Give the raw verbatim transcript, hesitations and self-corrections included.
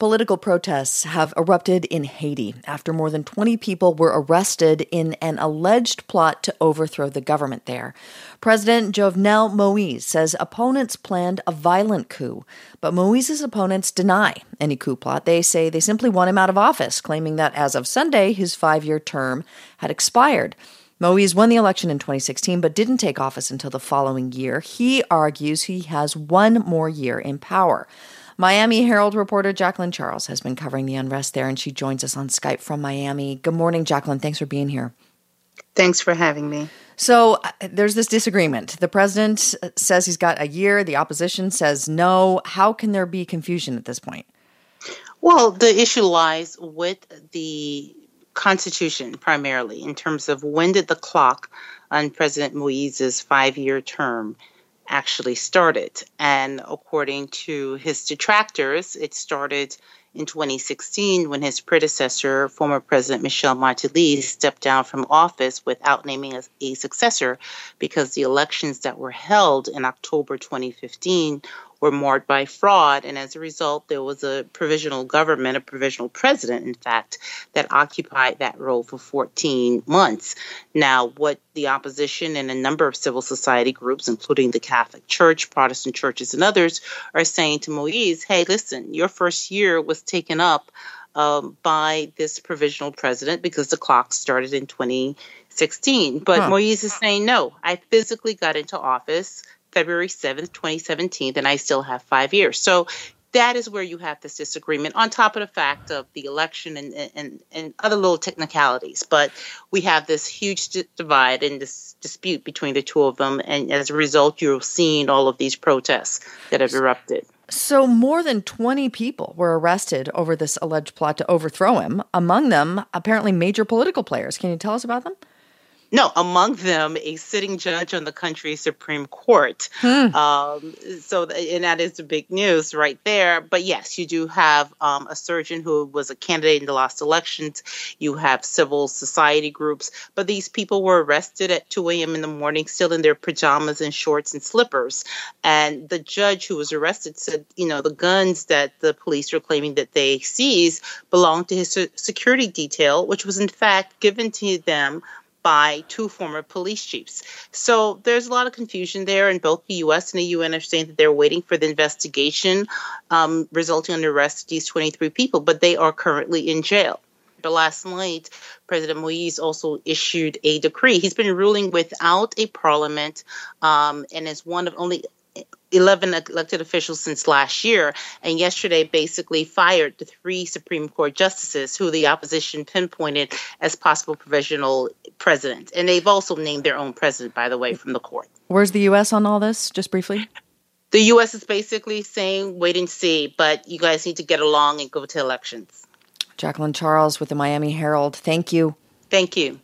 Political protests have erupted in Haiti after more than twenty people were arrested in an alleged plot to overthrow the government there. President Jovenel Moise says opponents planned a violent coup, but Moise's opponents deny any coup plot. They say they simply want him out of office, claiming that as of Sunday, his five-year term had expired. Moise won the election in twenty sixteen, but didn't take office until the following year. He argues he has one more year in power. Miami Herald reporter Jacqueline Charles has been covering the unrest there, and she joins us on Skype from Miami. Good morning, Jacqueline. Thanks for being here. Thanks for having me. So uh, there's this disagreement. The president says he's got a year. The opposition says no. How can there be confusion at this point? Well, the issue lies with the Constitution primarily in terms of when did the clock on President Moise's five-year term actually started. And according to his detractors, it started in twenty sixteen when his predecessor, former President Michel Martelly, stepped down from office without naming a, a successor because the elections that were held in October twenty fifteen were marred by fraud. And as a result, there was a provisional government, a provisional president, in fact, that occupied that role for fourteen months. Now, what the opposition and a number of civil society groups, including the Catholic Church, Protestant churches, and others, are saying to Moise, hey, listen, your first year was taken up um, by this provisional president because the clock started in twenty sixteen. But huh. Moise is saying, no, I physically got into office February seventh, twenty seventeen, and I still have five years. So that is where you have this disagreement, on top of the fact of the election and, and, and other little technicalities. But we have this huge divide and this dispute between the two of them. And as a result, you're seeing all of these protests that have erupted. So more than twenty people were arrested over this alleged plot to overthrow him. Among them, apparently major political players. Can you tell us about them? No, among them, a sitting judge on the country's Supreme Court. Hmm. Um, so, and that is the big news right there. But yes, you do have um, a surgeon who was a candidate in the last elections. You have civil society groups. But these people were arrested at two a.m. in the morning, still in their pajamas and shorts and slippers. And the judge who was arrested said, you know, the guns that the police were claiming that they seized belonged to his security detail, which was in fact given to them by two former police chiefs. So there's a lot of confusion there, and both the U S and the U N are saying that they're waiting for the investigation um, resulting in the arrest of these twenty-three people, but they are currently in jail. But last night, President Moise also issued a decree. He's been ruling without a parliament um, and is one of only eleven elected officials since last year, and yesterday basically fired the three Supreme Court justices who the opposition pinpointed as possible provisional president. And they've also named their own president, by the way, from the court. Where's the U S on all this, just briefly? The U S is basically saying, wait and see, but you guys need to get along and go to elections. Jacqueline Charles with the Miami Herald. Thank you. Thank you.